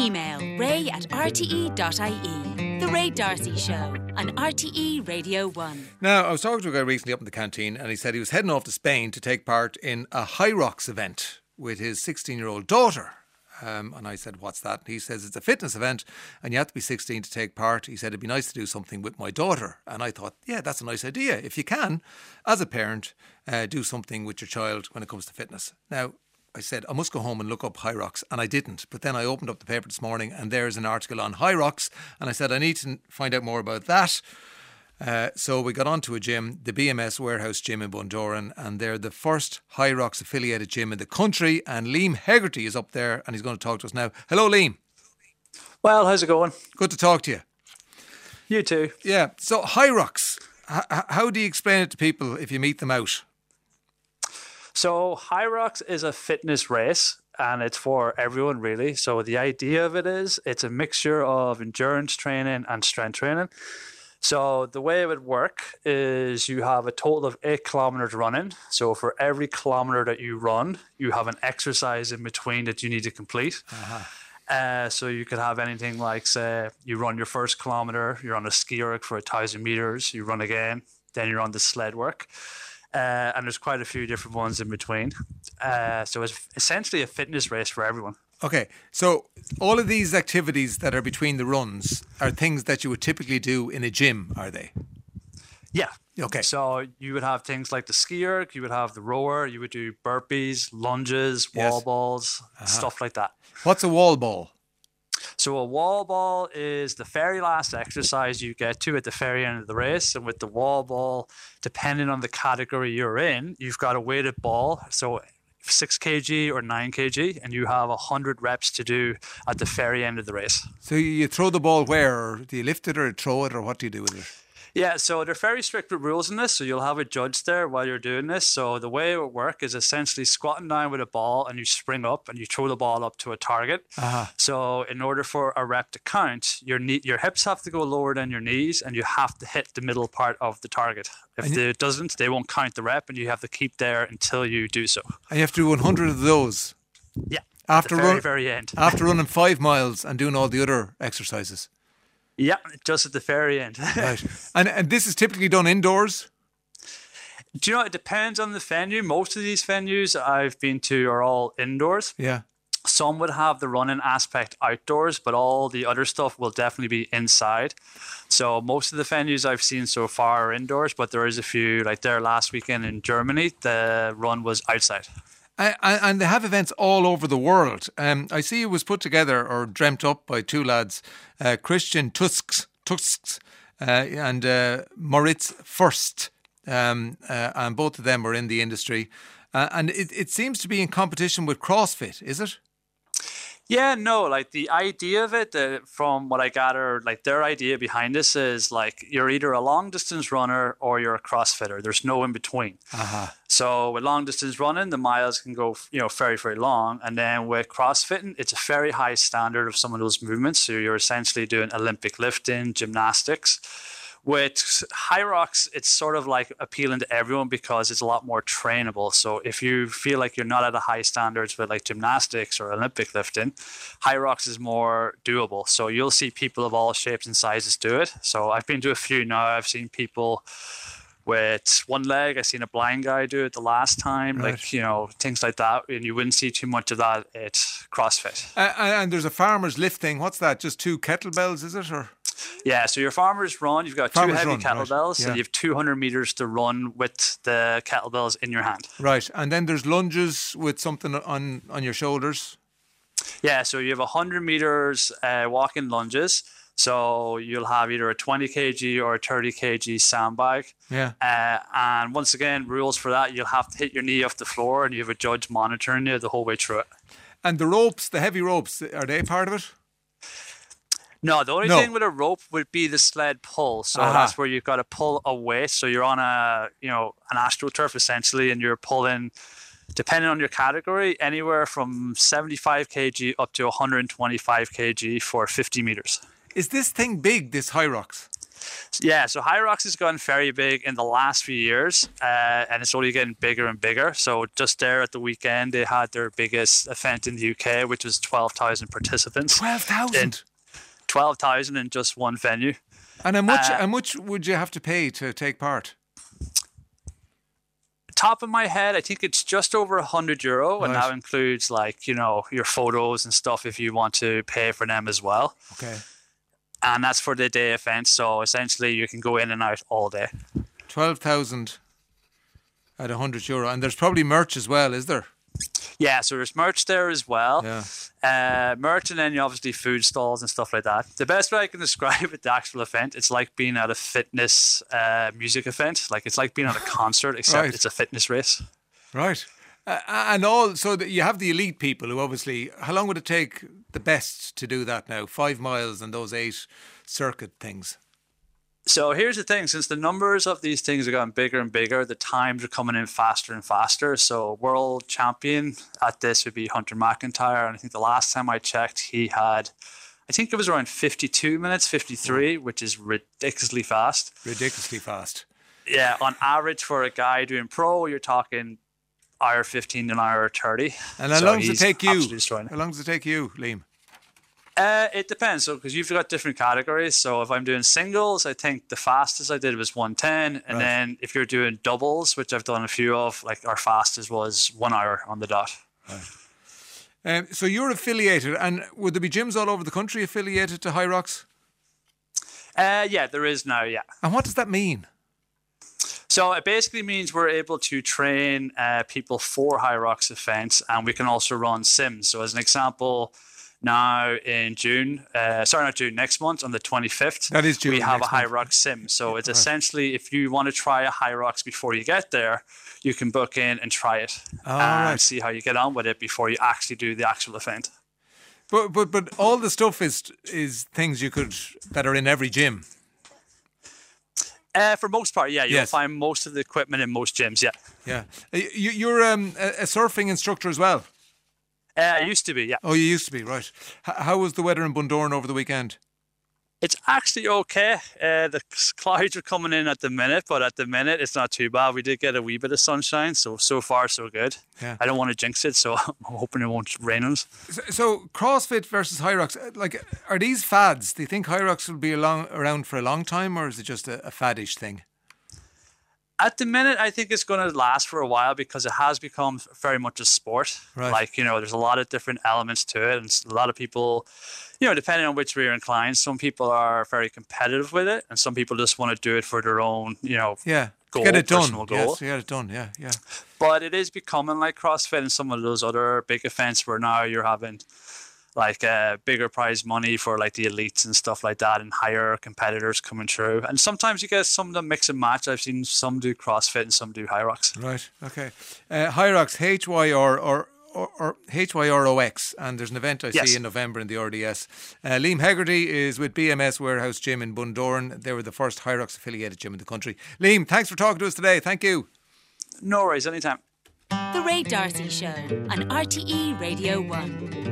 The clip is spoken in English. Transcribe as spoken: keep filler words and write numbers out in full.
email ray at r t e dot i e. The Ray D'Arcy Show on R T E Radio one. Now, I was talking to a guy recently up in the canteen and he said he was heading off to Spain to take part in a Hyrox event with his sixteen-year-old daughter. Um, and I said, what's that? And he says, it's a fitness event and you have to be sixteen to take part. He said, it'd be nice to do something with my daughter. And I thought, yeah, that's a nice idea. If you can, as a parent, uh, do something with your child when it comes to fitness. Now, I said, I must go home and look up Hyrox, and I didn't. But then I opened up the paper this morning and there's an article on Hyrox, and I said, I need to find out more about that. Uh, so we got onto a gym, the B M S Warehouse Gym in Bundoran, and they're the first Hyrox affiliated gym in the country, and Liam Hegarty is up there and he's going to talk to us now. Hello, Liam. Well, how's it going? Good to talk to you. You too. Yeah, so Hyrox, h- how do you explain it to people if you meet them out? So Hyrox is a fitness race and it's for everyone really. So the idea of it is it's a mixture of endurance training and strength training. So the way it would work is you have a total of eight kilometers running. So for every kilometer that you run, you have an exercise in between that you need to complete. Uh-huh. Uh, so you could have anything like, say, you run your first kilometer, you're on a ski erg for a thousand meters, you run again, then you're on the sled work. Uh, and there's quite a few different ones in between. Uh, so it's essentially a fitness race for everyone. Okay, so all of these activities that are between the runs are things that you would typically do in a gym, are they? Yeah. Okay. So you would have things like the ski erg, you would have the rower, you would do burpees, lunges, wall Yes. balls, Uh-huh. stuff like that. What's a wall ball? So a wall ball is the very last exercise you get to at the very end of the race. And with the wall ball, depending on the category you're in, you've got a weighted ball. So six kilograms or nine kilograms, and you have one hundred reps to do at the very end of the race. So you throw the ball where? Or do you lift it or throw it, or what do you do with it? Yeah, so they're very strict with rules in this. So you'll have a judge there while you're doing this. So the way it would work is essentially squatting down with a ball and you spring up and you throw the ball up to a target. Uh-huh. So in order for a rep to count, your knee, your hips have to go lower than your knees and you have to hit the middle part of the target. If you, it doesn't, they won't count the rep and you have to keep there until you do so. And you have to do one hundred of those? Yeah, after at the very, run, very end. After running five miles and doing all the other exercises? Yeah, just at the very end. Right. And and this is typically done indoors? Do you know, it depends on the venue. Most of these venues I've been to are all indoors. Yeah. Some would have the running aspect outdoors, but all the other stuff will definitely be inside. So most of the venues I've seen so far are indoors, but there is a few, like there last weekend in Germany, the run was outside. And, and they have events all over the world. Um, I see it was put together or dreamt up by two lads, uh, Christian Tusks, Tusks uh, and uh, Moritz First. Um, uh, and both of them were in the industry. Uh, and it, it seems to be in competition with CrossFit, is it? Yeah, no, like the idea of it, uh, from what I gather, like their idea behind this is like you're either a long distance runner or you're a CrossFitter. There's no in between. Uh-huh. So with long distance running, the miles can go, you know, very, very long. And then with CrossFitting, it's a very high standard of some of those movements. So you're essentially doing Olympic lifting, gymnastics. With Hyrox, it's sort of like appealing to everyone because it's a lot more trainable. So if you feel like you're not at a high standards with like gymnastics or Olympic lifting, Hyrox is more doable. So you'll see people of all shapes and sizes do it. So I've been to a few now. I've seen people with one leg. I've seen a blind guy do it the last time, right. Like, you know, things like that. And you wouldn't see too much of that at CrossFit. Uh, and there's a farmer's lift thing. What's that? Just two kettlebells, is it? Or yeah, so your farmer's run, you've got farmer's two heavy run, kettlebells, right. Yeah. and you have two hundred meters to run with the kettlebells in your hand. Right, and then there's lunges with something on, on your shoulders. Yeah, so you have one hundred meters uh, walking lunges. So you'll have either a twenty kilograms or a thirty kilograms sandbag. Yeah. Uh, and once again, rules for that, you'll have to hit your knee off the floor and you have a judge monitoring you the whole way through it. And the ropes, the heavy ropes, are they part of it? No, the only no. thing with a rope would be the sled pull. So uh-huh. that's where you've got to pull a weight. So you're on a, you know, an AstroTurf essentially, and you're pulling, depending on your category, anywhere from seventy-five kilograms up to one hundred twenty-five kilograms for fifty meters. Is this thing big, this Hyrox? Yeah, so Hyrox has gone very big in the last few years, uh, and it's only getting bigger and bigger. So just there at the weekend, they had their biggest event in the U K, which was twelve thousand participants. twelve thousand? twelve thousand in just one venue. And how much, Uh, how much would you have to pay to take part? Top of my head, I think it's just over one hundred euro, and Right. that includes, like, you know, your photos and stuff if you want to pay for them as well. Okay. And that's for the day event, so essentially you can go in and out all day. twelve thousand at one hundred euro. And there's probably merch as well, is there? Yeah, so there's merch there as well. Yeah. Uh, merch, and then you obviously food stalls and stuff like that. The best way I can describe it, the actual event, it's like being at a fitness uh, music event. Like, it's like being at a concert, except Right. it's a fitness race. Right. Uh, and all, so that you have the elite people who obviously, how long would it take the best to do that now? Five miles and those eight circuit things. So here's the thing, since the numbers of these things are getting bigger and bigger, the times are coming in faster and faster. So world champion at this would be Hunter McIntyre. And I think the last time I checked, he had, I think it was around fifty-two minutes, fifty-three, which is ridiculously fast. Ridiculously fast. Yeah, on average for a guy doing pro, you're talking hour fifteen and hour thirty. And how So long does it he's take you? absolutely destroying it. How long does it take you, Liam? Uh, it depends. So, because you've got different categories. So, if I'm doing singles, I think the fastest I did was one ten. And Right. then if you're doing doubles, which I've done a few of, like our fastest was one hour on the dot. Um, so you're affiliated, and would there be gyms all over the country affiliated to Hyrox? Uh, yeah, there is now, yeah. And what does that mean? So it basically means we're able to train uh, people for Hyrox events, and we can also run sims. So as an example, now in June, uh, sorry, not June, next month on the twenty-fifth, That is June, we have a next month. Hyrox sim. So it's essentially, if you want to try a Hyrox before you get there, you can book in and try it Oh, and right. see how you get on with it before you actually do the actual event. But but but all the stuff is is things you could that are in every gym. Uh, for most part, yeah, you'll Yes. find most of the equipment in most gyms, yeah. Yeah. Uh, You, you're um, a a surfing instructor as well. Uh, it used to be, yeah. Oh, you used to be, right. H- how was the weather in Bundoran over the weekend? It's actually okay. Uh, the clouds are coming in at the minute, but at the minute it's not too bad. We did get a wee bit of sunshine, so so far so good. Yeah. I don't want to jinx it, so I'm hoping it won't rain on us. So, so CrossFit versus Hyrox, uh, like, are these fads? Do you think Hyrox will be along, around for a long time, or is it just a, a faddish thing? At the minute, I think it's going to last for a while because it has become very much a sport. Right. Like, you know, there's a lot of different elements to it, and a lot of people, you know, depending on which way you're inclined, some people are very competitive with it, and some people just want to do it for their own, you know, Yeah. goal, Get it done. personal goal. Yes, get it done. Yeah, yeah. But it is becoming like CrossFit and some of those other big events where now you're having like uh, bigger prize money for like the elites and stuff like that, and higher competitors coming through. And sometimes you get some of them mix and match. I've seen some do CrossFit and some do Hyrox. Right. Okay. Uh, Hyrox, H Y R or or, or H Y R O X, and there's an event I Yes. see in November in the R D S. Uh, Liam Hegarty is with B M S Warehouse Gym in Bundoran. They were the first Hyrox affiliated gym in the country. Liam, thanks for talking to us today. Thank you. No worries, anytime. The Ray Darcy Show on R T E Radio one.